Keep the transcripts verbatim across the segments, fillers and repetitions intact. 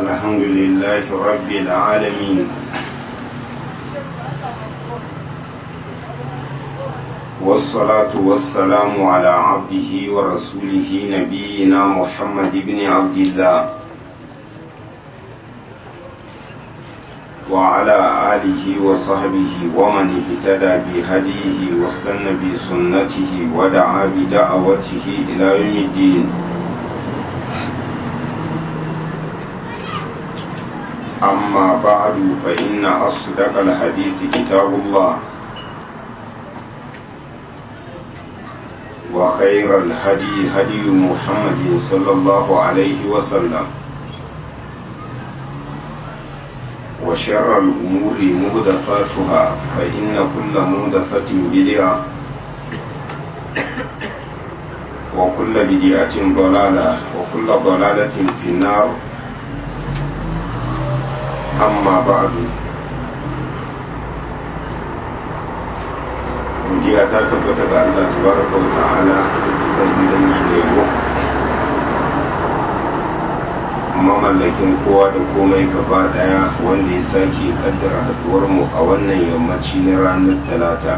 الحمد لله رب العالمين والصلاة والسلام على عبده ورسوله نبينا محمد بن عبد الله وعلى آله وصحبه ومن اهتدى بهديه واستنى بسنته ودعا بدعوته إلى يوم الدين. أما بعد فإن أصدق الحديث كتاب الله وخير الهدي هدي محمد صلى الله عليه وسلم وشر الأمور محدثاتها فإن كل محدثة بدعة وكل بدعة ضلالة وكل ضلالة في النار. amma ba'du godiya ta tabbata ga Allah tabaraka wa ta'ala da gidan yabo mamallakin kowa da komai gaba daya wanda ya sake kaddara haduwar mu a wannan yammaci na ranar talata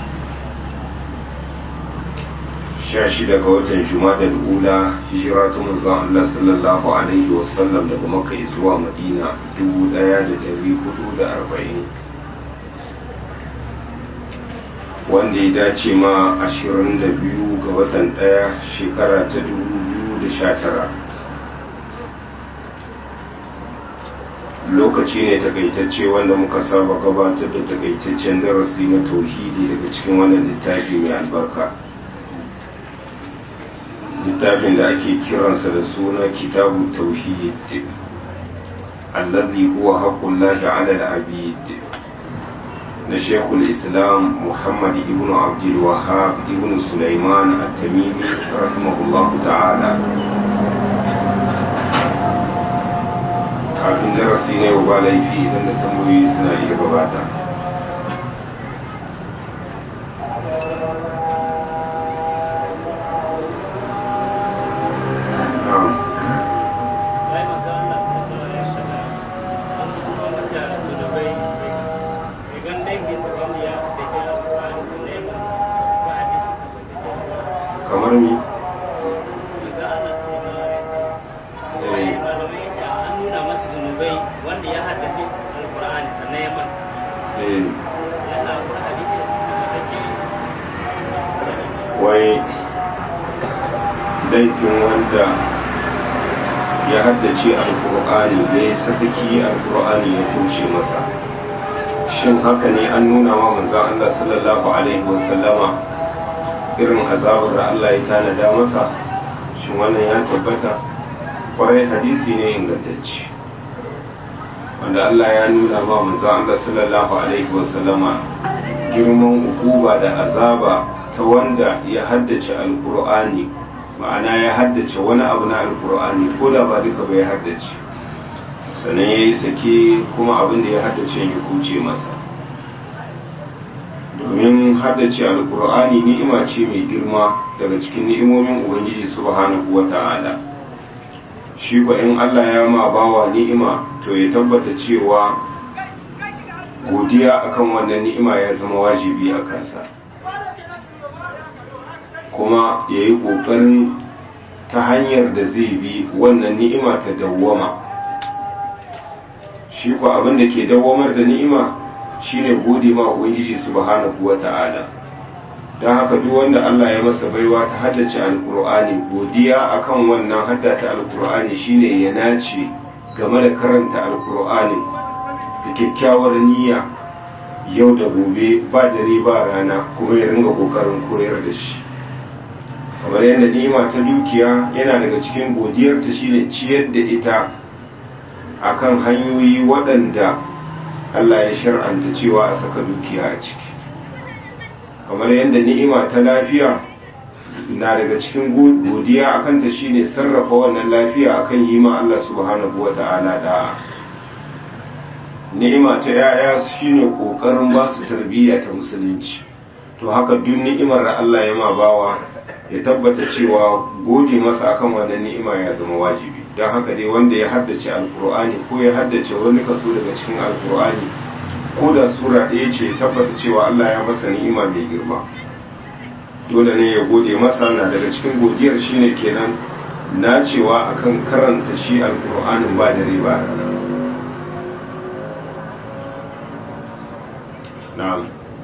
sha shida ga watan Jumadal ula hijira ta manzon Allah sallallahu alaihi wasallam daga Makka zuwa Madina dubu ɗaya da ɗari hudu da arba'in wanda ya dace ma ashirin da biyu ga watan ɗaya shekara ta dubu biyu da sha tara. Lokaci ne takaitacce wanda muka saba gabatar da takaitaccen darasi na tauhidi daga cikin wannan littafi mai albarka, littafin da ake kiransa da suna kitabu tauhid alladhi huwa haqqullahi ala al-abid na shekul islam muhammad ibn abdul wahhab ibn sulaiman at-tamimi rahimahullah ta'ala. kafin darasi ne ba laifi idan da tambayoyi suna iya gabata. kamar mi wanda ya haddace alkur'ani sannan ya man yana kuma hadisi da ke wai laifin wanda ya haddace alkur'ani da ya sakaki alkur'ani ya kuce masa, shin haka ne an nuna wa manzon Allah sallallahu alaihi wasallama irin azabar da Allah ya tanada masa? Shin wannan ya tabbata? Kwarai hadisi ne ingantacce wanda Allah ya nuna ma manzon Allah sallallahu alaihi wasallama girman ukuba da azaba ta wanda ya haddace alkur'ani, ma'ana ya haddace wani abu na alkur'ani ko da ba duka ba ya haddace, sannan ya yi sake kuma abin da ya haddace ya kuce masa. domin haddace alkur'ani ni'ima ce mai girma daga cikin ni'imomin ubangiji subhanahu wa ta'ala. shi ko in Allah ya ma bawa ni'ima to ya tabbata cewa godiya akan wannan ni'ima ya zama wajibi a kansa, kuma ya yi ƙoƙarin ta hanyar da zai bi wannan ni'ima ta dawwama. shi ko abin da ke dawwamar da ni'ima shine gode ma ubangiji subhanahu wata'ala. don haka duk wanda Allah ya masa baiwa ta haddace alkur'ani, godiya akan wannan haddata alkur'ani shine ya nace game da karanta alkur'ani da kyakkyawar niyya yau da gobe ba dare ba rana, kuma ya ringa kokarin koyar da shi. kamar yadda ni'ima ta dukiya yana daga cikin godiyar ta shine ciyar da ita akan hanyoyi waɗanda Allah ya shar'anta cewa a saka dukiya a ciki. kamar yadda ni'ima ta lafiya na daga cikin godiya akan ta shine sarrafa wannan lafiya akan yi ma Allah subhanahu wata'ala da ni'ima ta yaya shine kokarin ba su tarbiyya ta musulunci. to haka duk ni'imar da Allah ya ma bawa ya tabbata cewa gode masa akan wannan ni'ima ya zama wajibi. don haka dai wanda ya haddace alkur'ani ko ya haddace wani kaso daga cikin alkur'ani ko da sura ɗaya ce tabbata cewa Allah ya masa ni'ima mai girma, dole ne ya gode masa. Na daga cikin godiyar shine kenan na cewa akan karanta shi alkur'anin ba dare ba rana. na'am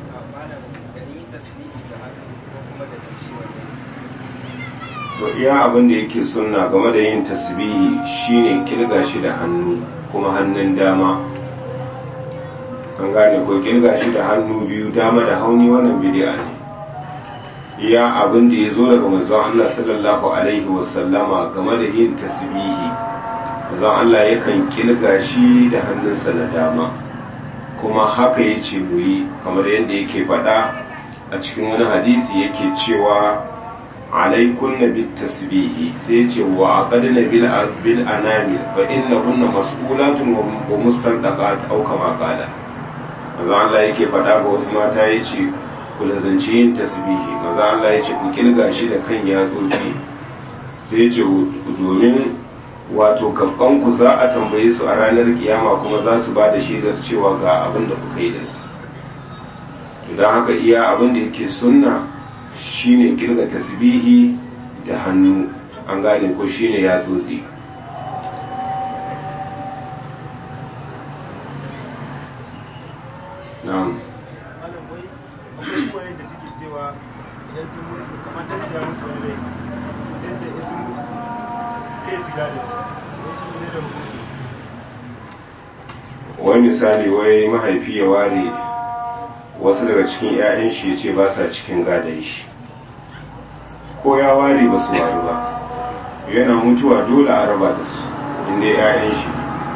to iya abin da yake sunna game da yin tasbihi shine kirga shi da hannu, kuma hannun dama kan gane ko kirga shi da hannu biyu dama da hauni, wannan bid'a ne. iya abin da ya zo daga manzon Allah sallallahu alaihi wasallama game da yin tasbihi, manzon Allah yakan kirga shi da hannunsa na dama, kuma haka yace mu yi, kamar yadda yake faɗa a cikin wani hadisi yake cewa alaikunna bit tasbihi, sai ce wa aqadna bil bil anamil fa innahunna mas'ulatun wa mustandaqat aw kama qala. manzo Allah yake faɗa ga wasu mata yace ku lazanci yin tasbihi, manzo Allah yace ku kilga shi da kan yatsotsi, sai yace domin wato gaban ku za a tambaye su a ranar kiyama kuma za su ba da shaidar cewa ga abin da kuka yi da su. don haka iya abin da yake sunna shine kirga tasbihi da hannu, an gane ko shine ya tsotsi. na'am wani misali wai mahaifi ya ware wasu daga cikin 'ya'yan shi ya ce ba sa cikin gadon shi, ko ya ware ba su ware ba, yana mutuwa dole a raba da su inda 'ya'yan shi.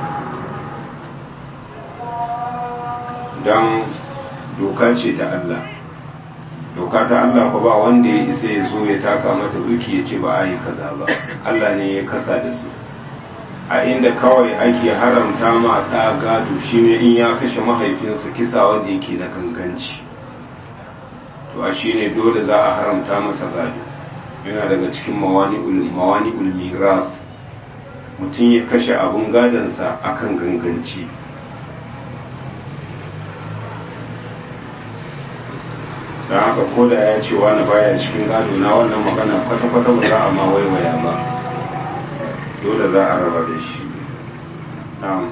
don doka ce ta Allah, doka ta Allah ba ba wanda ya isa ya zo ya taka mata duki ya ce ba a yi kaza ba, Allah ne ya kasa da su. a inda kawai ake haramta ma ɗa gado shine in ya kashe mahaifinsa kisa wanda yake na ganganci, to a shine dole za a haramta masa gado. yana daga cikin mawani ulmiras, mutum ya kashe abun gadonsa akan ganganci. don haka ko da ya ce wani baya cikin gado na, wannan magana kwata-kwata ba za a ma waiwaya ba, dole za a raba da shi. na'am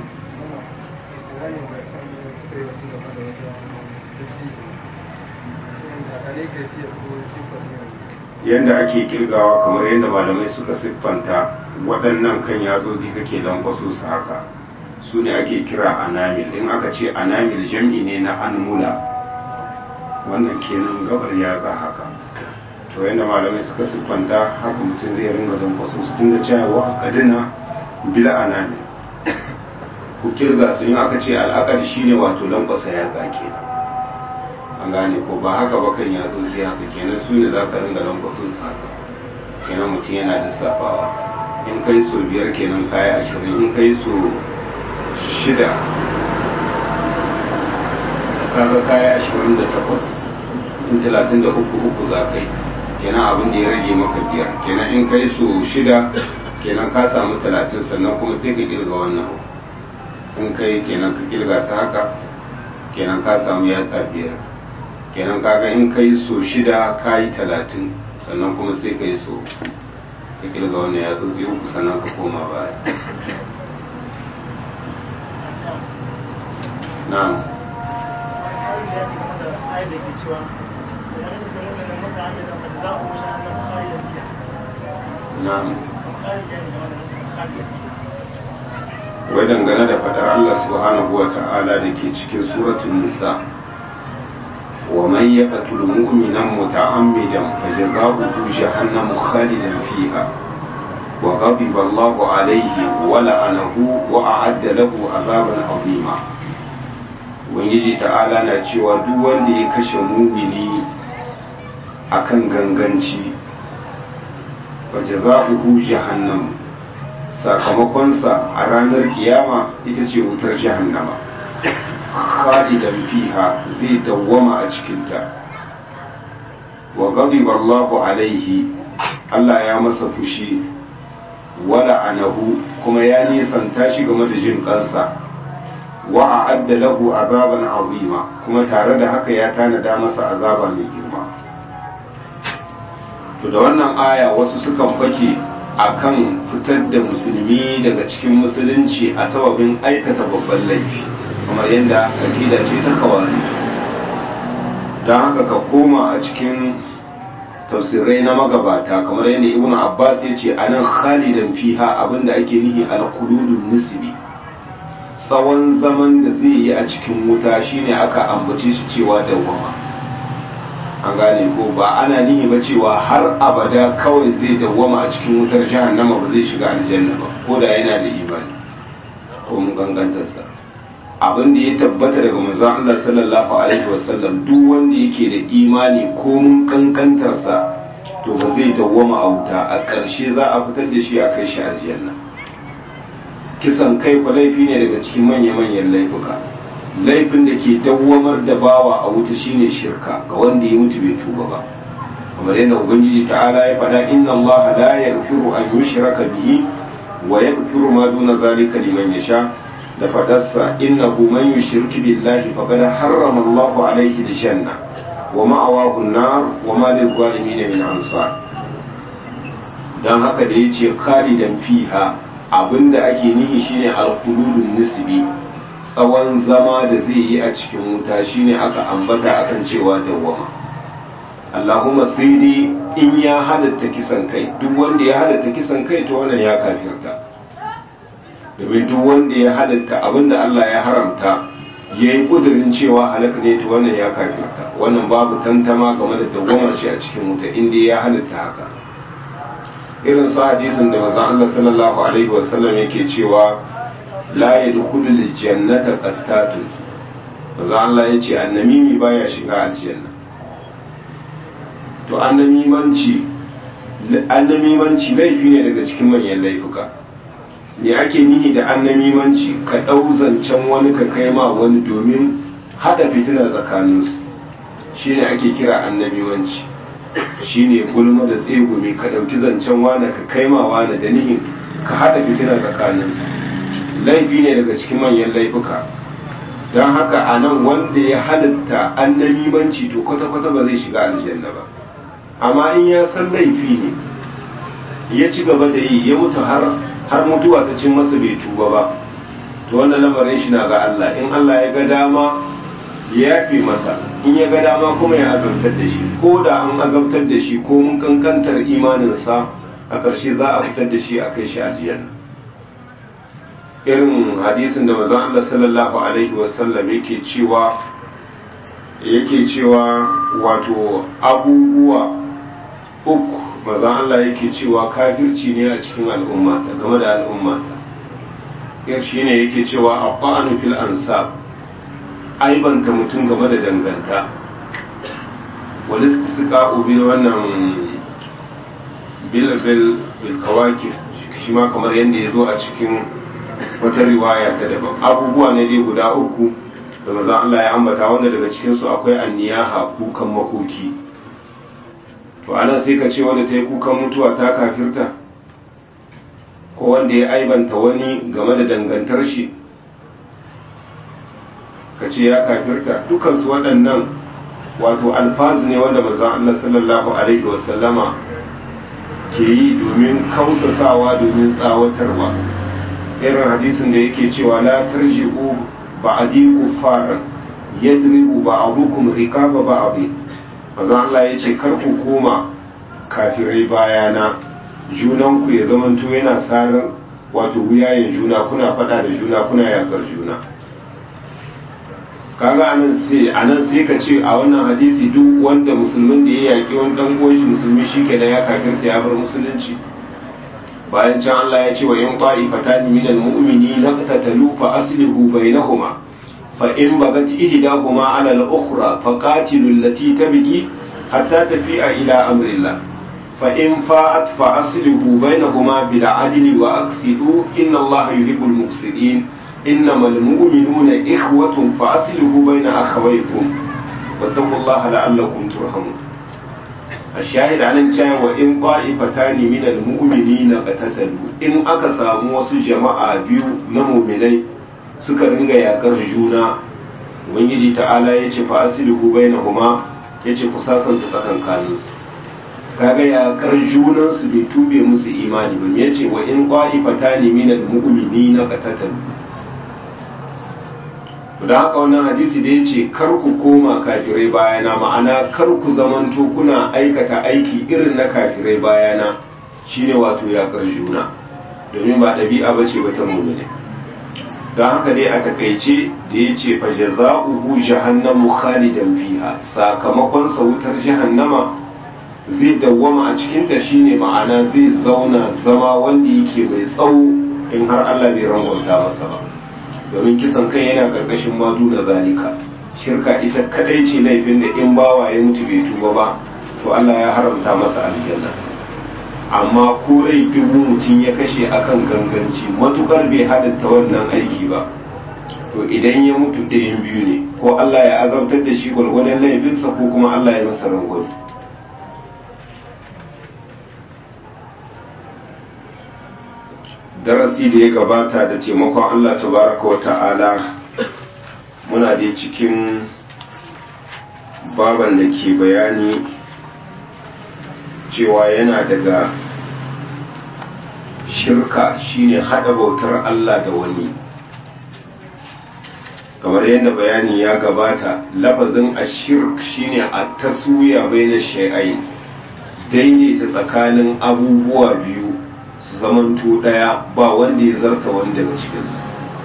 yadda ake kirgawa kamar yadda malamai suka siffanta waɗannan kan yatsotsi kake lankwaso su haka, su ne ake kira anamil. in aka ce anamil jam'i ne na anmula, wannan kenan gabar yatsa haka. to yadda malamai suka siffanta haka mutum zai ringa lankwaso su, tun da cewa kadina bila anamil ku kirga su. in aka ce al'akari shine wato lankwasa yatsa kenan, an gane ko ba haka ba kan yatsu zai haka kenan, su ne za ka ringa lankwaso su haka kenan, mutum yana lissafawa. in kai so biyar kenan kaya ashirin, in kai so shida kaga kaya ashirin da takwas, in talatin da uku uku za kai kenan, abin da ya rage maka biyar kenan. in kai so shida kenan ka samu talatin, sannan kuma sai ka kirga wannan. in kai kenan ka kirga su haka kenan ka samu yatsa biyar kenan, kaga in kai so shida ka yi talatin, sannan kuma sai ka yi so ka kirga wannan yatsa zai uku, sannan ka koma baya. na'am na'am wai dangane da fadar Allah subhanahu wa ta'ala da ke cikin suratul nisa, wa man yaqtul mu'mina muta'ammidan fajaza'uhu jahannamu khalidan fiha wa ghadiba Allahu alayhi wa la'anahu wa a'adda lahu 'adaban 'azima. ubangiji ta'ala na cewa duk wanda ya kashe mu'mini akan ganganci fajaza'uhu jahannamu, sakamakonsa a ranar kiyama ita ce wutar jahannama, khalidan fiha, zai dawwama a cikinta. wa ghadiba Allahu alaihi, Allah ya masa fushi wala anahu kuma ya nisanta shi game da jin kansa wa a'adda lahu azaban azima kuma tare da haka ya tanada masa azaba mai girma. To da wannan aya wasu sukan fake akan fitar da musulmi daga cikin musulunci a sababin aikata babban laifi kamar yadda akida ce ta kawari. Don haka ka koma a cikin tafsirai na magabata kamar yadda ibn Abbas ya ce anan khalidan fiha abinda ake nihi al-khuludun nisbi, tsawon zaman da zai yi a cikin wuta shine aka ambace shi cewa dawwama. An gane ko ba ana nihi ba cewa har abada kawai zai dawwama a cikin wutar jahannama ba zai shiga aljanna ba ko da yana da imani ko mun gangantarsa. Abin da ya tabbata daga manzon Allah sallallahu alaihi wasallam duk wanda yake da imani ko mun kankantarsa to ba zai dawwama a wuta, a ƙarshe za a fitar da shi a kai shi aljanna. Kisan kai ko laifi ne daga cikin manya-manyan laifuka. Laifin da ke dawwamar da bawa a wuta shine shirka ga wanda ya mutu bai tuba ba. Kamar yadda Ubangiji ta'ala ya faɗa inna Allah la yaghfiru an yushraka bihi wa yaghfiru ma duna zalika liman yasha. Da fadarsa innahu man yushrik billahi faqad harrama Allahu alayhi al-janna wa ma'awahu an-nar wa ma lil-zalimin min ansar. Dan haka da yace khalidan fiha abinda ake nihi shine al-khuludun nisbi, tsawon zama da zai yi a cikin wuta shine aka ambata akan cewa dawwama. Allahumma sai dai in ya halatta kisan kai, duk wanda ya halatta kisan kai to wannan ya kafirta. Domin duk wanda ya halatta abinda Allah ya haramta ya yi kudurin cewa halaka ne to wannan ya kafirta, wannan babu tantama game da dawwamar shi a cikin wuta inda ya halatta haka. Irin su hadisin da manzon Allah sallallahu alaihi wasallam yake cewa la yadkhulul jannata qattatun, manzon Allah yace annamimi baya shiga aljanna. To annamimanci annamimanci laifi ne daga cikin manyan laifuka. Me ake nihi da annamimanci? Ka ɗau zancen wani ka kai ma wani domin haɗa fitina tsakaninsu, shi ne ake kira annamimanci. Shi ne gulma da tsegumi, ka ɗauki zancen wani ka kai ma wani da nihin ka haɗa fitina tsakaninsu. Laifi ne daga cikin manyan laifuka. Don haka a nan wanda ya halitta annamimanci to kwata-kwata ba zai shiga aljanna ba. Amma in ya san laifi ne, ya ci gaba da yi, ya mutu har har mutuwa ta cin masa bai tuba ba, to wannan lamarin shi na ga Allah. In Allah ya ga dama ya yafe masa, in ya ga dama kuma ya azabtar da shi, ko da an azabtar da shi ko mun kankantar imaninsa a ƙarshe za a fitar da shi a kai shi aljanna. Irin hadisin da manzon Allah sallallahu alaihi wasallam yake cewa yake cewa wato abubuwa uku maza Allah yake cewa kafirci ne a cikin al'umma game da al'umma yar shi ne yake cewa abba'anu fil ansab, aibanta mutum game da danganta, wani suka ubi wannan bilbil bilkawaki shi ma kamar yadda ya zo a cikin wata riwaya ta daban. Abubuwa ne dai guda uku da maza Allah ya ambata wanda daga cikinsu akwai anniyaha, kukan makoki. To anan sai ka ce wanda ta yi kukan mutuwa ta kafirta, ko wanda ya aibanta wani game da dangantar shi ka ce ya kafirta. Dukansu waɗannan wato alfazu ne wanda manzon Allah sallallahu alaihi wasallama ke yi domin kausasawa, domin tsawatarwa. Irin hadisin da yake cewa la tarji'u ba'di kuffaran yadribu ba'dukum riqaba ba'd. Manzon Allah ya ce kar ku koma kafirai bayana, junanku ya zamanto yana sarar wato wuyayen juna, kuna fada da juna, kuna yakar juna. Kaga anan sai anan sai ka ce a wannan hadisi duk wanda musulmin da ya yaki wani dan uwan shi musulmi shikenan ya kafirta, ya bar musulunci. Bayan can Allah ya ce wa in qa'ifatani minal mu'minina qatatalu fa aslihu bainahuma فإن بغت إحداهما على الأخرى فقاتلوا التي تبغي حتى تفيء إلى أمر الله فإن فاءت فأصلحوا بينهما بالعدل وأقسطوا إن الله يحب المقسطين إنما المؤمنون إخوة فأصلحوا بين أخويكم واتقوا الله لعلكم ترحمون. a shahida nan cewa wa in qa'ifatani min al-mu'minina qatatalu in aka samu wasu jama'a biyu na mu'minai suka ringa yakar juna ubangiji ta'ala yace fa aslihu bainahuma yace ku sasanta tsakankanin su kaga yakar junan su bai tube musu imani ba yace wa in qa'ifatani min al-mu'minina qatatalu da haka wannan hadisi da ya ce kar ku koma kafirai bayana ma'ana kar ku zamanto kuna aikata aiki irin na kafirai bayana shine wato yakar juna domin ba ɗabi'a ba ce ba ta mummune don haka dai a takaice da ya ce fa jaza'uhu jahannamu khalidan fiha sakamakon sa wutar jahannama zai dawwama a cikinta shine ma'ana zai zauna zama wanda yake mai tsawo in har Allah bai rangwanta masa ba domin kisan kai yana karkashin madu da zalika shirka ita kadai ce laifin da in bawa ya mutu bai tuba ba to Allah ya haramta masa aljanna amma ko rai dubu mutum ya kashe akan ganganci matukar bai halatta wannan aiki ba to idan ya mutu ɗayan biyu ne ko Allah ya azabtar da shi gwargwadon laifinsa ko kuma Allah ya masa rangwani darasi da ya gabata da taimakon Allah tabaraka wa ta'ala muna da cikin baban da ke bayani cewa yana daga shirka shine hada bautar Allah da wani kamar yadda bayani ya gabata lafazin ashirk shine at-taswiya baina shay'ain daidaita tsakanin abubuwa biyu su zamanto daya ba wanda ya zarta wani daga cikinsu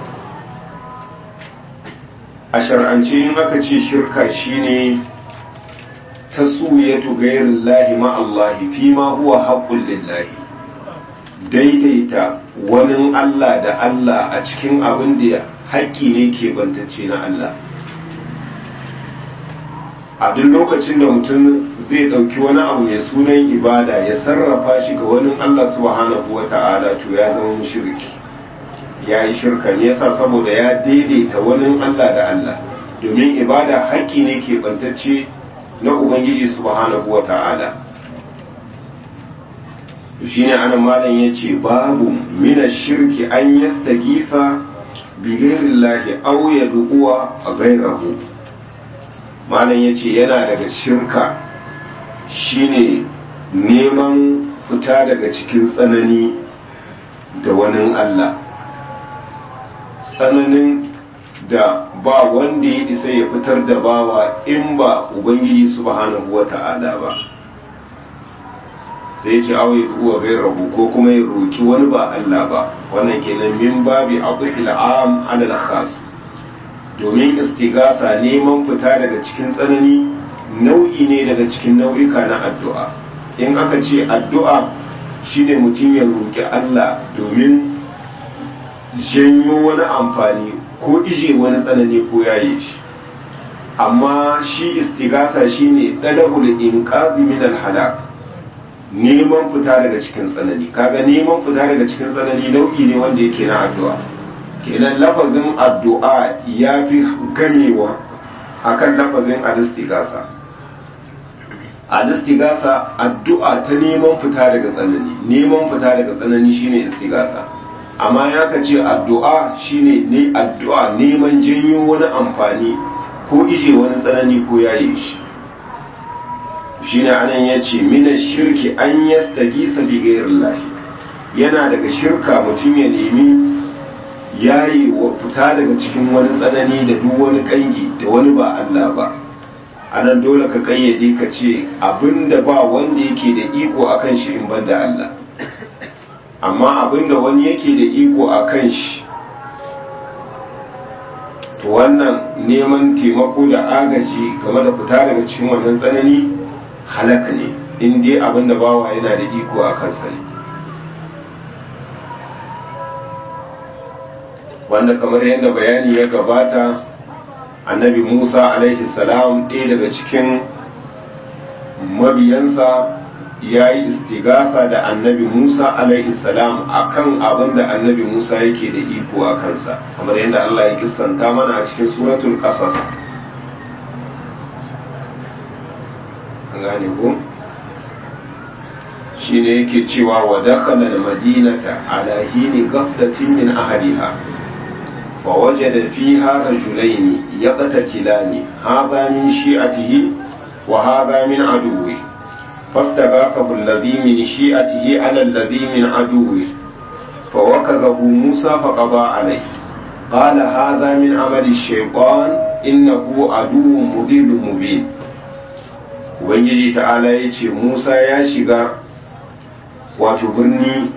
a shar'ance in aka ce shirka shine taswiyatu ghayrillahi ma Allahi fi ma huwa haqqul lillahi daidaita wani Allah da Allah a cikin abin da haƙƙi ne ke bantacce na Allah a duk lokacin da mutum zai ɗauki wani abu mai sunan ibada ya sarrafa shi ga wani Allah subhanahu wa ta'ala to ya zama mushriki ya yi shirka ne yasa saboda ya daidaita wani Allah da Allah domin ibada haƙƙi ne ke bantacce na Ubangiji subhanahu wa ta'ala shi ne anan malam ya ce babu mina shirki an yastagifa bi ghairillahi aw yad'uwa ghayrahu malam ya ce yana daga shirka shine neman fita daga cikin tsanani da wani Allah tsananin da ba wanda ya isa ya fitar da bawa in ba ubangiji subhanahu wata'ala ba sai ce awo ya duwa gairahu ko kuma ya roki wani ba Allah ba wannan kenan min babi abdul am alal khas domin istighatha neman fita daga cikin tsanani nau'i ne daga cikin nau'ika na addu'a in aka ce addu'a shine mutum ya roki Allah domin janyo wani amfani ko ije wani tsanani ko yaye shi amma shi istighatha shine dalabul inqadhi min al halak neman fita daga cikin tsanani kaga neman fita daga cikin tsanani nau'i ne wanda yake na addu'a kenan lafazin addu'a ya fi gamewa akan lafazin al-istighatha al-istighatha addu'a ta neman fita daga tsanani neman fita daga tsanani shine istighatha amma ya ka ce addu'a shine ne addu'a neman janyo wani amfani ko ije wani tsanani ko yaye shi shine anan yace mina shirki an yastagisa bi ghairillahi yana daga shirka mutum ya nemi yayi wa fita daga cikin wani tsanani da duk wani kangi da wani ba Allah ba anan dole ka kayyade ka ce abinda ba wanda yake da iko akan shi in banda Allah amma abinda wani yake da iko akan shi to wannan neman taimako da agaji game da fita daga cikin wannan tsanani halaka ne in dai abinda bawa yana da iko a kansa ne wanda kamar yadda bayani ya gabata annabi Musa alaihi salam ɗaya daga cikin mabiyansa ya yi istigasa da annabi Musa alaihi salam akan abin da annabi Musa yake da iko a kansa kamar yadda Allah ya kissanta mana a cikin suratul qasas an gane ko shine yake cewa wa dakhala al-madinata ala hini ghaflatin min ahliha fa wajada fiha rajulayn yaqtatilani hadha min shi'atihi wa hadha min aduwwi fastaghathahu alladhi min shi'atihi ala alladhi min aduwwi فوكذه موسى فقضى عليه قال هذا من عمل الشيطان إنه عدو مضل مبين ubangiji ta'ala ya ce Musa ya shiga wato birni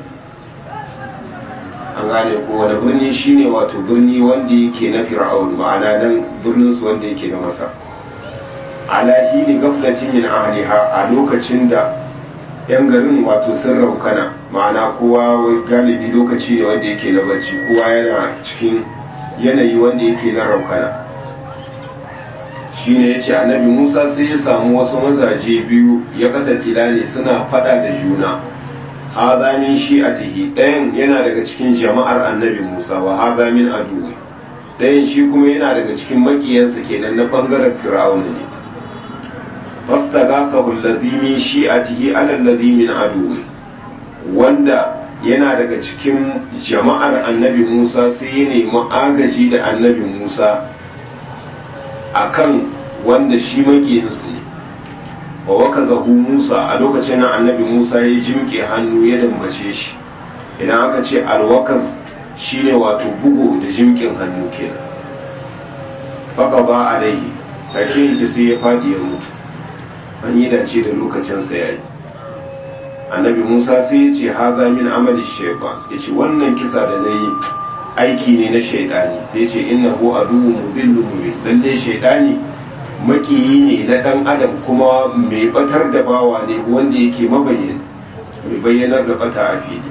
an gane ko wani birni shine wato birni wanda yake na fir'aun ma'ana nan birnin su wanda yake na masa ala hini gaflatin min ahliha a lokacin da yan garin wato sun raukana ma'ana kowa galibi lokaci ne wanda yake na bacci kowa yana cikin yanayi wanda yake na raukana shine yace annabi Musa sai ya samu wasu mazaje biyu ya katatila ne suna fada da juna hadha min shi'atihi ɗayan yana daga cikin jama'ar annabi Musa wa hadha min aduwi ɗayan shi kuma yana daga cikin makiyansa kenan na bangaren fir'auna ne fastaghathahu alladhi min shi'atihi ala alladhi min aduwi wanda yana daga cikin jama'ar annabi Musa sai ya nemi agaji da annabi Musa akan wanda shi makiyinsu ne wa waka zahu Musa a lokacin nan annabi Musa ya jimke hannu ya dambace shi idan aka ce alwakaz shine wato bugu da jimkin hannu kenan faka ba alaihi take yake sai ya fadi ya mutu an yi dace da lokacin sa yayi annabi Musa sai ya ce haza min amali shaytan yace wannan kisa da nayi aiki ne na shaidani sai ce innahu aduwwun mudillun mubin lalle shaidani makiyi ne na dan adam kuma mai batar da bawa ne wanda yake mabayyin mai bayyanar da bata a fili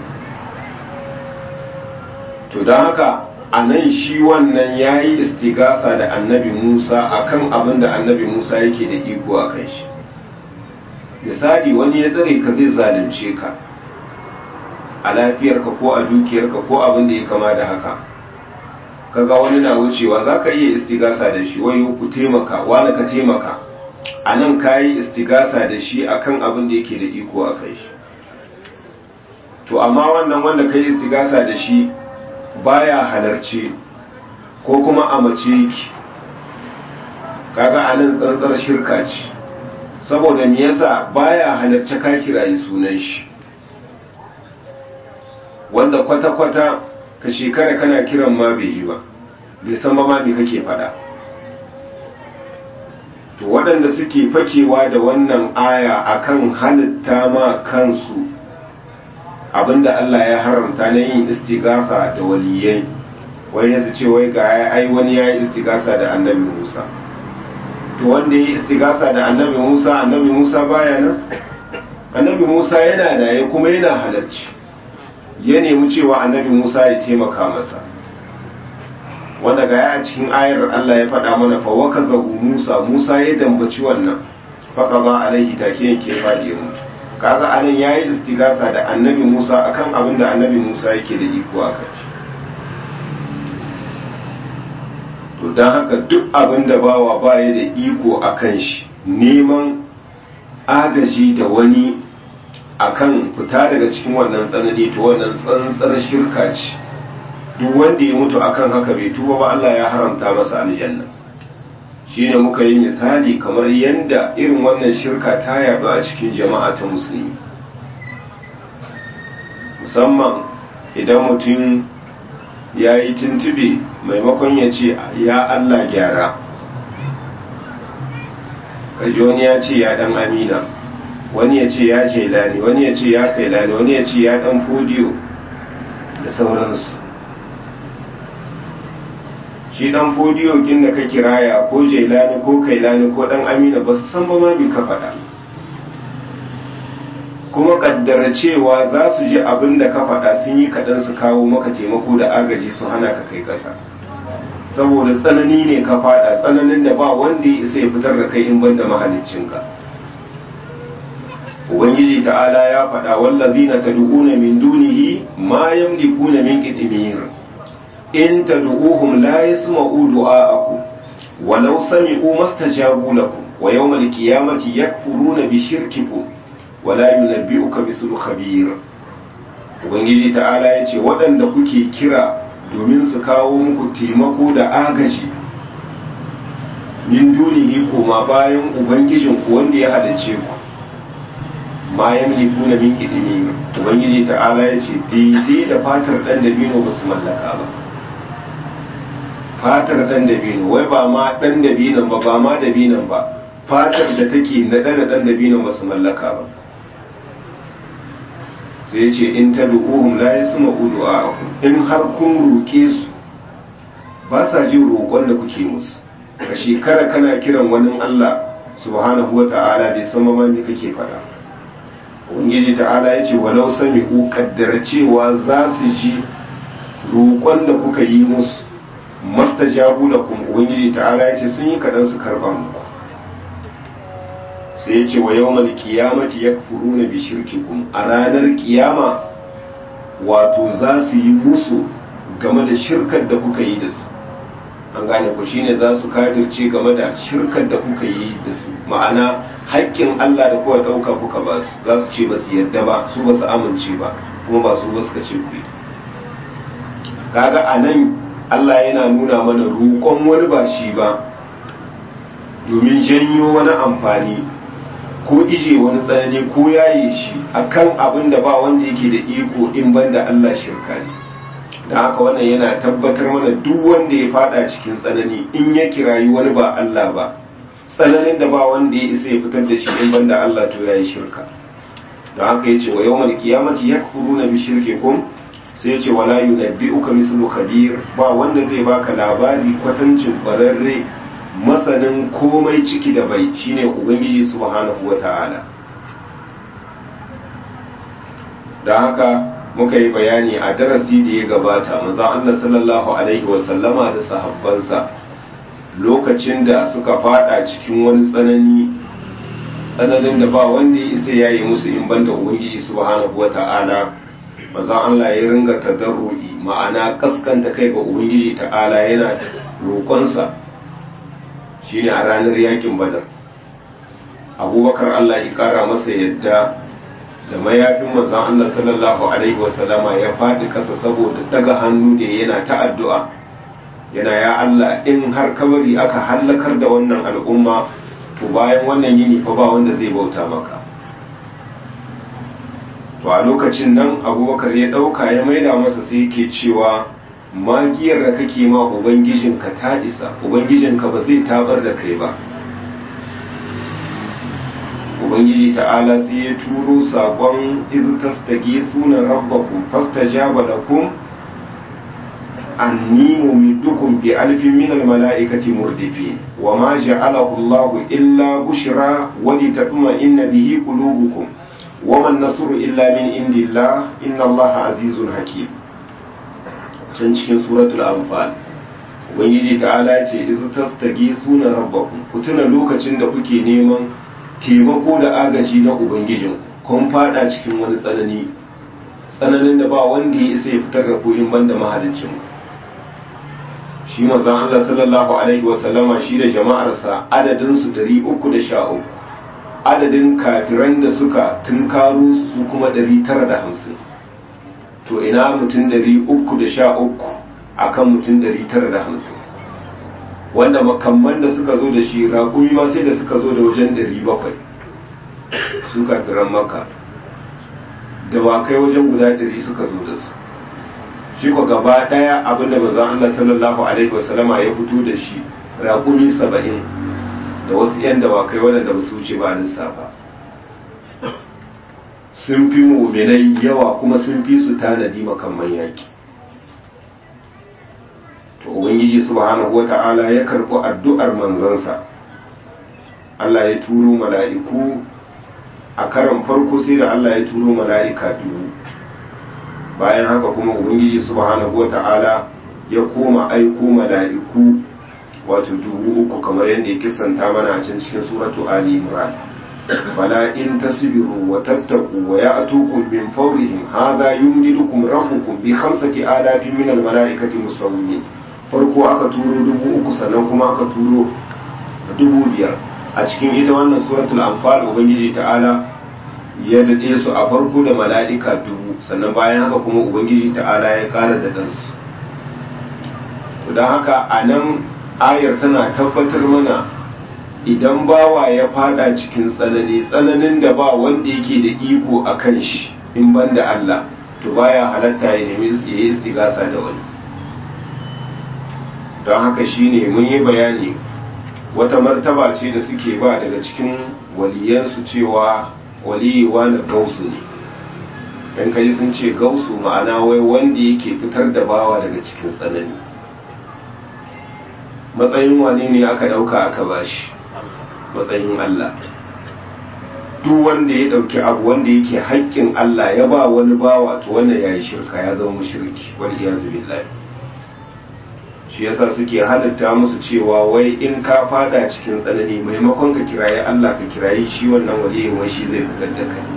to don haka a nan shi wannan ya yi istigasa da annabi Musa akan abin da annabi Musa yake da iko a kan shi misali wani ya tsare ka zai zalunce ka a lafiyarka ko a dukiyarka ko abin da ya kama da haka kaga wani na wucewa za ka iya istigasa da shi wai ku taimaka wani ka taimaka a nan ka yi istigasa da shi akan abin da yake da iko a kai shi to amma wannan wanda ka yi istigasa da shi baya halarci ko kuma a mace yake kaga a nan tsantsar shirka ce saboda me yasa baya halarci ka kirayi sunan shi wanda kwata-kwata ka shekara kana kiran ma bai yi ba bai san ba ma me kake fada to waɗanda suke fakewa da wannan aya akan halitta ma kansu abinda Allah ya haramta na yin istighatha da waliyai wai yanzu ce wai ga ai wani ya yi istighatha da annabi Musa to wanda ya yi istighatha da annabi Musa annabi Musa baya nan annabi Musa yana da ya kuma yana halarci ya nemi cewa annabi Musa ya taimaka masa wanda ga a cikin ayar Allah ya faɗa mana fa wakazahu Musa Musa ya dambaci wannan faqaba alaihi take yake faɗi mu kaga anan yayi istighatha da annabi Musa akan abin da annabi Musa yake da iko akan shi to dan haka duk abin da bawa baya da iko akan shi neman agaji da wani akan fita daga cikin wannan tsanani to wannan tsantsar shirka ce duk wanda ya mutu akan haka bai tuba ba Allah ya haramta masa aljanna shine muka yi misali kamar yanda irin wannan shirka ta yaɗu a cikin jama'a ta musulmi musamman idan mutum ya yi tuntube maimakon ya ce ya Allah gyara kaji wani ya ce ya dan amina wani ya ce ya jelani wani ya ce ya kailani wani ya ce ya dan fodiyo da sauransu shi dan fodiyo kin da ka kiraya ko jelani ko kailani ko dan amina ba su san ba ma me ka faɗa kuma kaddara cewa za su ji abin da ka faɗa sun yi kaɗan su kawo maka taimako da agaji su hana ka kai ƙasa saboda tsanani ne ka faɗa tsananin da ba wanda ya isa ya fitar da kai in banda mahaliccinka ubangiji ta'ala ya faɗa wallazina tad'una min dunihi ma yamlikuna min qitmir in tad'uhum la yasma'u du'a'akum walau sami'u mastajabu lakum wa yawmal qiyamati yakfuruna bi shirkikum wala yunabbi'uka mislu khabir. Ubangiji ta'ala ya ce waɗanda kuke kira domin su kawo muku taimako da agaji min dunihi koma bayan ubangijin ku wanda ya halice ku ma yamliku na min idini. Ubangiji ta'ala ya ce daidai da fatar ɗan dabino ba su mallaka ba. Fatar ɗan dabino, wai ba ma ɗan dabinon ba ba ma dabinon ba, fatar da take naɗe da ɗan dabinon ba su mallaka ba. Sai ce in ta du'uhum la yasma'u du'a'akum, in har kun roƙe su ba sa jin roƙon da kuke musu. Ka shekara kana kiran wani Allah subhanahu wa ta'ala bai san ma me kake faɗa. Ubangiji ta'ala ya ce walau sami'u kaddara cewa za su ji roƙon da kuka yi musu mastajabu lakum. Ubangiji ta'ala ya ce sun yi kaɗan su karɓa muku. Sai ya ce wa yawmal qiyamati yakfuruna bi shirkikum, a ranar kiyama wato za su yi musu game da shirkar da kuka yi da su. An gane ku shine za su kafirce game da shirkar da kuka yi da su, ma'ana haƙƙin Allah da kuka ɗauka kuka ba su, za su ce ba su yarda ba, su ba su amince ba, kuma ba su ba suka ce ku yi. Kaga a nan Allah yana nuna mana roƙon wani ba shi ba domin janyo wani amfani ko ije wani tsanani ko yaye shi akan abin da ba wanda yake da iko in banda Allah shirka ne. Da haka wannan yana tabbatar mana duk wanda ya fada cikin tsanani in ya kirayi wani ba Allah ba, tsananin da ba wanda ya isa ya fitar da shi in banda Allah to yayi shirka. Da haka yace wa yawmal qiyamati yakfuruna bi shirkikum, sai yace wala yunabbi'uka mithlu khabir, ba wanda zai baka labari kwatancin bararre masanin komai ciki da bai, shine ubangiji subhanahu wata'ala. Da haka muka yi bayani a darasi da ya gabata, manzon Allah sallallahu alaihi wasallama da sahabbansa lokacin da suka fada cikin wani tsanani, tsananin da ba wanda ya isa yayi musu in banda ubangiji subhanahu wata'ala, manzon Allah ya ringa tadarrui, ma'ana kaskanta kai ga ubangiji ta'ala yana roƙonsa. Shine a ranar yakin Badar, Abubakar Allah ya kara masa yadda da mayafin manzon Allah sallallahu alaihi wasallama ya faɗi ƙasa saboda daga hannu da yana ta addu'a, yana ya Allah in har kabari aka hallakar da wannan al'umma to bayan wannan yini fa ba wanda zai bauta maka. To a lokacin nan Abubakar ya ɗauka ya maida masa, sai yake cewa magiyar da kake ma ubangijinka ta isa, ubangijinka ba zai tabar da kai ba. Ubangiji ta'ala sai ya turo sakon iz tastaghithuna rabbakum fastajaba lakum anni mumiddukum bi alfin min almalaikati murdifin wa ma ja'alahu Allahu illa bushra wa litatma'inna bihi qulubukum wa man nasru illa min indillah inna Allaha azizun hakim. Can cikin suratul anfal ubangiji ta'ala ce iz tastaghithuna rabbakum, ku tuna lokacin da kuke neman taimako da agaji na ubangijin, kun fada cikin wani tsanani, tsananin da ba wanda ya isa ya fitar da ku in banda mahaliccin. Shi manzon Allah sallallahu alaihi wa sallama shi da jama'arsa adadin su ɗari uku da sha uku, adadin kafiran da suka tunkaro su kuma ɗari tara da hamsin. To ina mutum ɗari uku da sha uku akan mutum ɗari tara da hamsin, wanda makamman da suka zo da shi raƙumi ma sai da suka zo da wajen ɗari bakwai su kafiran maka, da wakai wajen guda ɗari suka zo da su. Shi ko gaba ɗaya abinda manzon Allah sallallahu alaihi wasallama ya fito da shi raƙumi saba'in da wasu 'yan dawakai waɗanda ba su wuce ba lissafa. Sun fi mu'minai yawa kuma sun fi su tanadi makamman yaki. To ubangiji subhanahu wata'ala ya karɓi addu'ar manzansa, Allah ya turo mala'iku. A karan farko sai da Allah ya turo mala'ika dubu, bayan haka kuma ubangiji subhanahu wata'ala ya koma aiko mala'iku wato dubu uku kamar yadda ya kisanta mana a can cikin suratu Ali Imran. Fala in tasbiru wa tattaqu wa ya'tukum min fawrihim hadha yumdidukum rabbukum bi khamsati alafin min al-mala'ikati musawwimin. Farko aka turo dubu uku sannan kuma aka turo dubu biyar. A cikin ita wannan suratul anfal ubangiji ta'ala ya daɗe su a farko da mala'ika dubu, sannan bayan haka kuma ubangiji ta'ala ya ƙara da ɗansu. Don haka a nan ayar tana tabbatar mana idan bawa ya fada cikin tsanani, tsananin da ba wanda yake da iko a kan shi in ban da Allah, to baya halatta ya nemi ya yi istigasa da wani. Don haka shine mun yi bayani wata martaba ce da suke ba daga cikin waliyansu cewa waliyewa na gausu ne. ɗan kaji sun ce gausu ma'ana wai wanda yake fitar da bawa daga cikin tsanani. Matsayin wane ne aka ɗauka aka bashi? Matsayin Allah. Duk wanda ya ɗauki abu wanda yake haƙƙin Allah ya ba wani bawa, to wannan ya yi shirka, ya zama mushriki, wal iyazu billahi. Shi yasa suke halitta musu cewa wai in ka fada cikin tsanani maimakon ka kiraye Allah ka kiraye shi wannan waliyin, wai shi zai fitar da kai.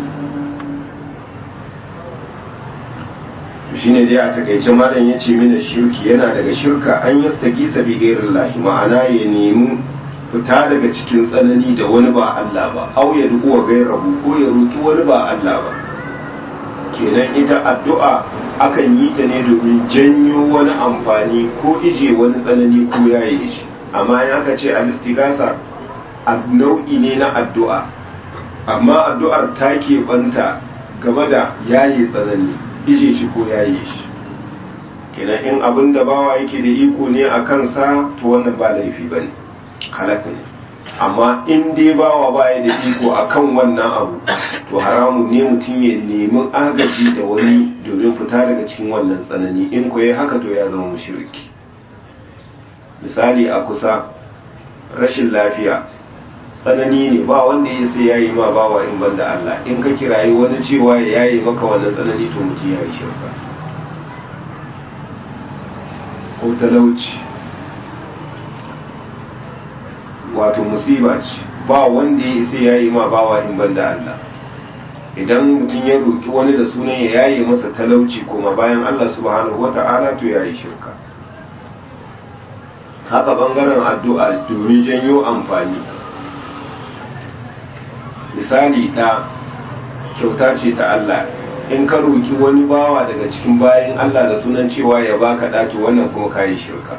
Shi ne dai a takaice malam ya ce mina shirki yana daga shirka an yastagisa bi ghairillahi, ma'ana ya nemi fita daga cikin tsanani da wani ba Allah ba, au ya duku wa gairahu ko ya roki wani ba Allah ba. Kenan ita addu'a akan yi ta ne domin janyo wani amfani ko ije wani tsanani ko yaye shi, amma in aka ce al-istigasa nau'i ne na addu'a, amma addu'ar ta keɓanta game da yaye tsanani, ije shi ko yaye shi. Kenan in abin da bawa yake da iko ne a kansa, to wannan ba laifi ba ne, halaka ne. Amma in dai bawa baya da iko a kan wannan abu, to haramun ne mutum ya nemi agaji da wani domin fita daga cikin wannan tsanani, in ko ya haka to ya zama mushriki. Misali a kusa, rashin lafiya tsanani ne, ba wanda ya sai yayi ma bawa in banda Allah. In ka kirayi wani cewa ya yayi maka wannan tsanani, to mutum ya yi shirka. Ko talauci, wato musiba ce, ba wanda ya sai yayi ma bawa in banda Allah. Idan mutum ya roki wani da sunan ya yayi masa talauci kuma bayan Allah subhanahu wata'ala, to yayi shirka. Haka bangaren addu'a domin janyo amfani, misali ɗa kyauta ce ta Allah, in ka roki wani bawa daga cikin bayan Allah da sunan cewa ya baka ɗaki, wannan kuma ka yi shirka.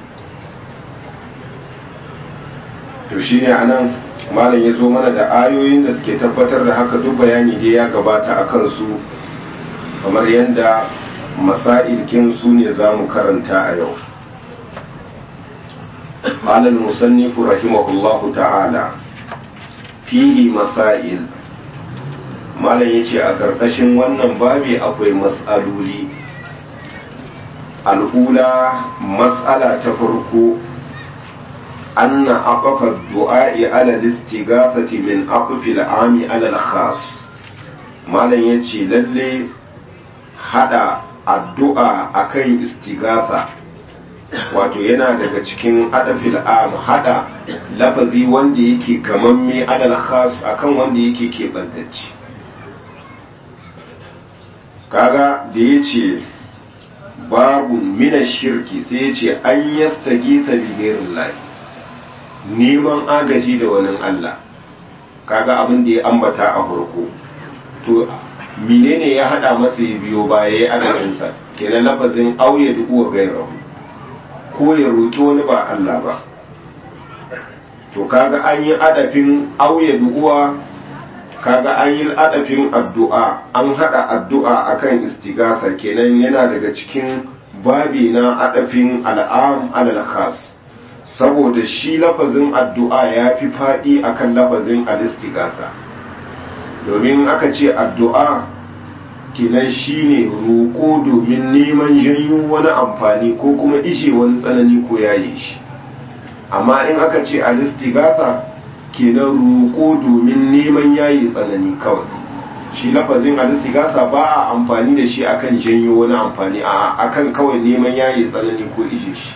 To shi ne anan malam ya zo mana da ayoyin da suke tabbatar da haka, duk bayani dai ya gabata a kansu, kamar yadda masailkin su ne za mu karanta a yau. قال المصنف رحمه الله تعالى fihi masail, malam yace a karkashin wannan babi akwai mas'aloli. al'ula, mas'ala ta farko, anna aqfa du'a'i ala al-istighafati min aqfi al-'ami ala al-khas. malam yace lalle hada addu'a akan istighatha wato yana daga cikin adafil am, hada lafazi wanda yake gamamme adal khas akan wanda yake keɓantacce. Kaga da yace babu mina shirki, sai yace an yastagisa bi ghairillah, neman agaji da wani Allah. Kaga abin da ya ambata a farko, to menene ya hada masa ya biyo baya ya adadinsa? Kenan lafazin auye duk wa gairahu, ko ya roki wani ba Allah ba. To kaga an yi adafin auye du'uwa, kaga an yi adafin addu'a, an hada addu'a akan istigasa, kenan yana daga cikin babi na adafin al'am alal khas, saboda shi lafazin addu'a ya fi faɗi akan lafazin al-istigasa. Domin aka ce addu'a kenan shine roƙo domin neman janyo wani amfani ko kuma ishe wani tsanani ko yaye shi. Amma in aka ce al-istighatha kenan roƙo domin neman yaye tsanani kawai. Shi lafazin al-istighatha ba a amfani da shi akan janyo wani amfani, a akan kawai neman yaye tsanani ko ishe shi.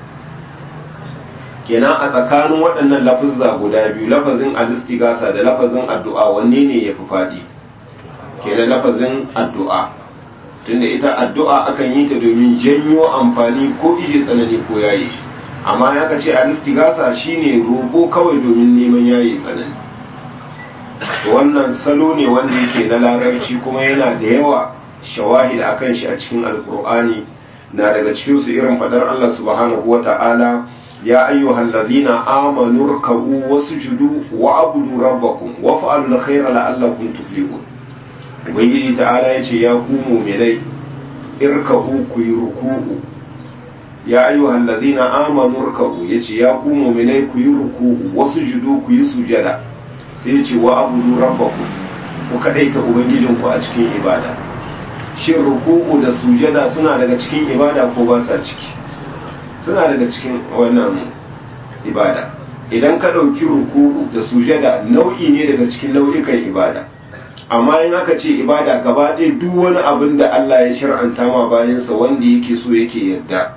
Kenan a tsakanin waɗannan lafuzza guda biyu, lafazin al-istighatha da lafazin addu'a, wanne ne yafi faɗi? Kenan lafazin addu'a, tunda ita addu'a akan yi ta domin janyo amfani ko ije tsanani ko yaye shi, amma ya ka ce al-istighatha shine roƙo kawai domin neman yaye tsanani. wannan salo ne wanda yake na larabci kuma yana da yawa shawahid akan shi a cikin alkur'ani na daga cikin su irin fadar Allah subhanahu wata'ala ya ayyuhal ladina amanu ruk'u wasjudu wa'budu rabbakum waf'alul khayra la'allakum tuflihun ubangiji ta'ala yace ya ku mu'minai irka'u ku yi ruku'u ya ayyuhal ladina amanu ruk'u yace ya ku mu'minai ku yi ruku'u wasjudu ku yi sujada sai yace wa'budu rabbakum ku kadaita ubangijinku a cikin ibada shin ruku'u da sujada suna daga cikin ibada ko ba sa ciki suna daga cikin wannan ibada idan ka ɗauki ruku'u da sujada nau'i ne daga cikin nau'ikan ibada amma in aka ce ibada gaba ɗaya duk wani abin da Allah ya shar'anta ma bayansa wanda yake so yake yarda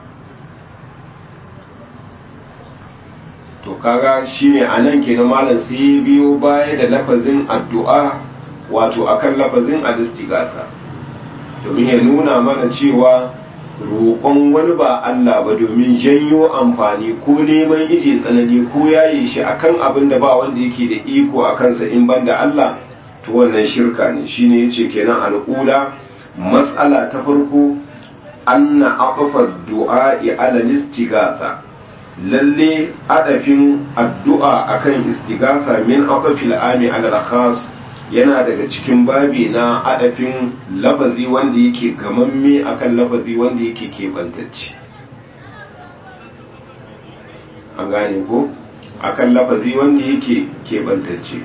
to kaga shine anan kenan malam sai biyo baya da lafazin addu'a wato akan lafazin al-istighatha domin ya nuna mana cewa roƙon wani ba Allah ba domin janyo amfani ko neman ije tsanani ko yaye shi akan abin da ba wanda yake da iko a kansa in banda Allah to wannan shirka ne shine yace kenan al'ula mas'ala ta farko anna aqfa du'a ala istighatha lalle adafin addu'a akan istighatha min aqfil ami ala al-khas yana daga cikin babi na adafin lafazi wanda yake gamamme akan lafazi wanda yake keɓantacce an gane ko akan lafazi wanda yake keɓantacce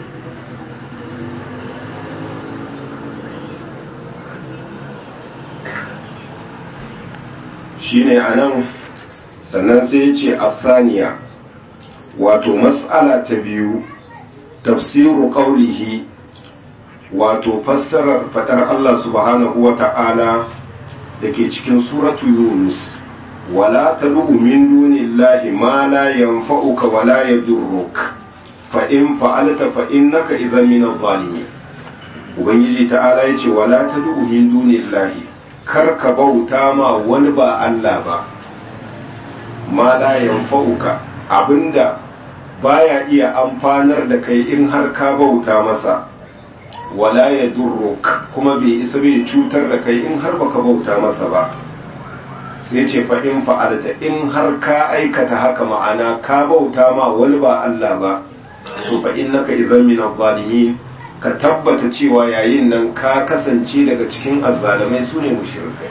shine anan sannan sai ya ce asaniya wato mas'ala ta biyu tafsiru qawlihi wato fassarar fadar Allah subhanahu wa ta'ala da ke cikin suratu Yunus wala tad'u min dunillahi ma la yanfa'uka wa la yadurruk fa in fa'alta fa innaka idhan min adh-dhalimin ubangiji ta'ala yace wala tad'u min dunillahi kar ka bauta ma wani ba Allah ba ma la yanfa'uka abinda baya iya amfanar da kai in har ka bauta masa wala ya durruk kuma bai isa bai cutar da kai in har baka bauta masa ba sai ce fa in fa'alta in har ka aikata haka ma'ana ka bauta ma wani ba Allah ba to fa innaka idan min adh-dhalimin ka tabbata cewa yayin nan ka kasance daga cikin azzalimai sune mushrikai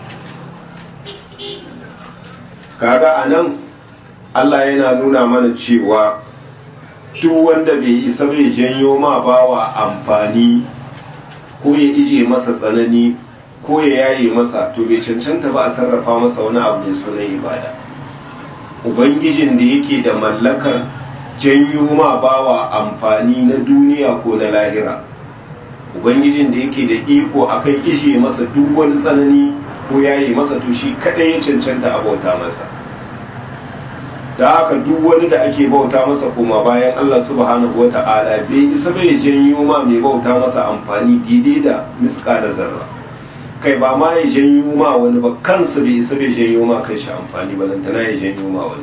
kaga anan Allah yana nuna mana cewa duk wanda bai isa bai janyo ma bawa amfani ko ya ije masa tsanani ko ya yaye masa to bai cancanta ba a sarrafa masa wani abu mai sunan ibada ubangijin da yake da mallakar janyo ma bawa amfani na duniya ko na lahira ubangijin da yake da iko akan ije masa duk wani tsanani ko yaye masa to shi kadai ya cancanta a bauta masa da haka duk wani da ake bauta masa kuma bayan Allah subhanahu wata'ala bai isa bai janyo ma mai bauta masa amfani daidai da miska da zarra kai ba ma ya janyo ma wani ba kansa bai isa bai janyo ma kai shi amfani ba lantana ya janyo ma wani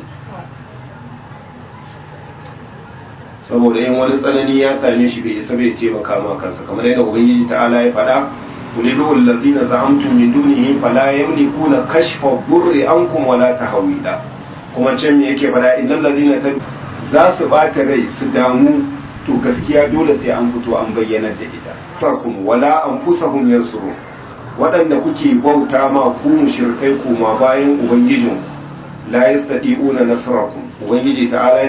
saboda yin wani tsanani ya same shi bai isa bai taimaka ma kansa kamar yadda ubangiji ta'ala ya faɗa kulilu allazina za'amtum min dunihi fala yamlikuna kashfa dhurri ankum wala tahwila kuma can me yake fada innal ladina ta za su bata rai su damu to gaskiya dole sai an fito an bayyana da ita farkum wala anfusahum yansurun waɗanda kuke bauta ma ku mushrikai kuma bayan ubangijinku la yastati'una nasrakum ubangiji ta'ala